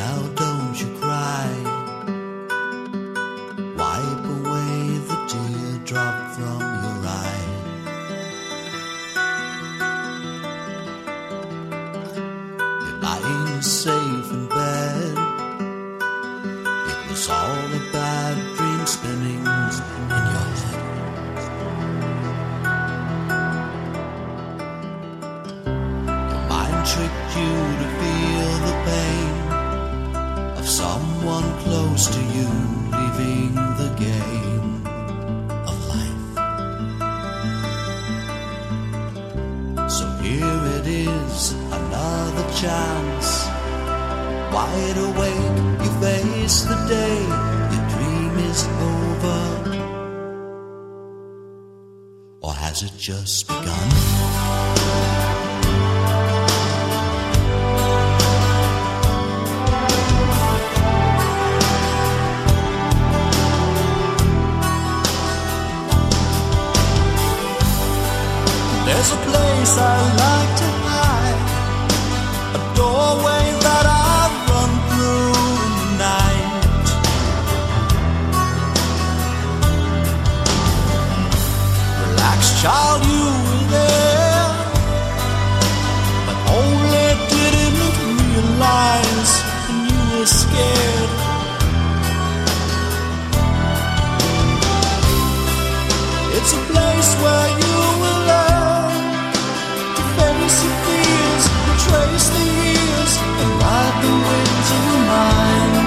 Now don't you cry. Wipe away the teardrop from your eye. You're lying safe in bed. It was all a bad dream spinning in your head. Your mind tricked you to feel the pain of someone close to you leaving the game of life. So here it is, another chance. Wide awake, you face the day. Your dream is over, or has it just begun? There's a place I like to hide, a doorway that I run through in the night. Relax, child, you were there, but only didn't realize when you were scared. It's a place where you will learn to face your fears, trace the years, and ride the winds of your mind.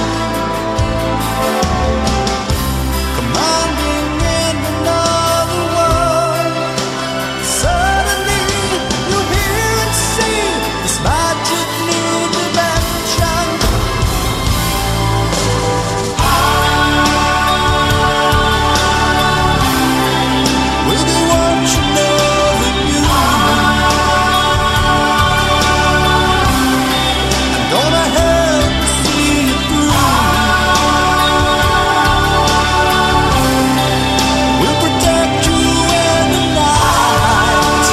Commanding in another world, suddenly you hear and see this magic new dimension. We'll be watching over you. Gonna help you see it through. We'll protect you in the night.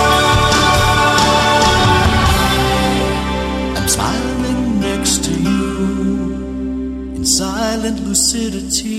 I'm smiling next to you in silent lucidity.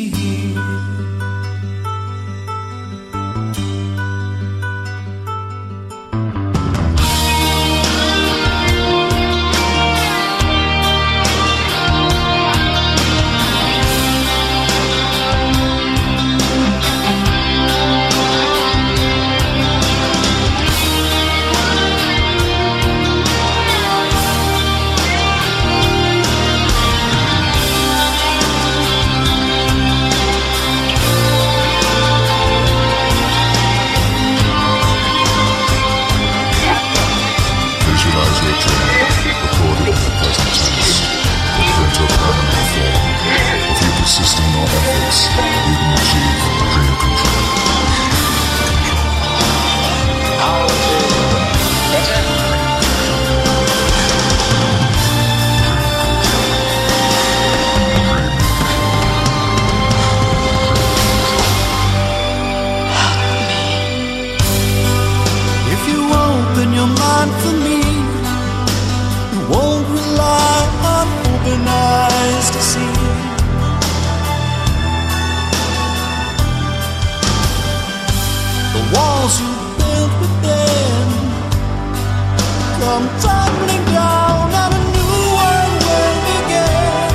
Tumbling down and a new one will begin.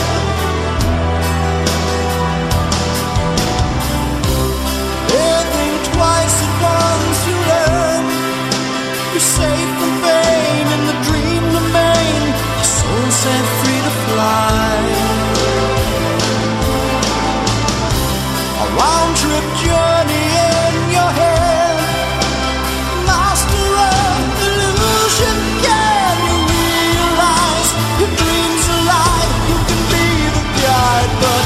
Living twice at once you learn. You're safe from pain and the dream remain. Your soul set free to fly. A round trip journey in your head. Master of illusion, can you realize your dreams alive? You can be the guide, but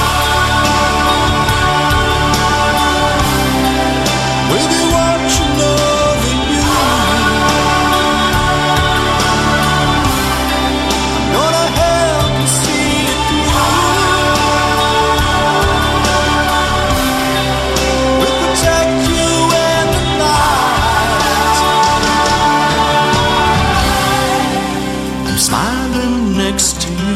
we'll be watching over you. I'm gonna help you see it through. We'll protect you in the night. I'm smiling next to you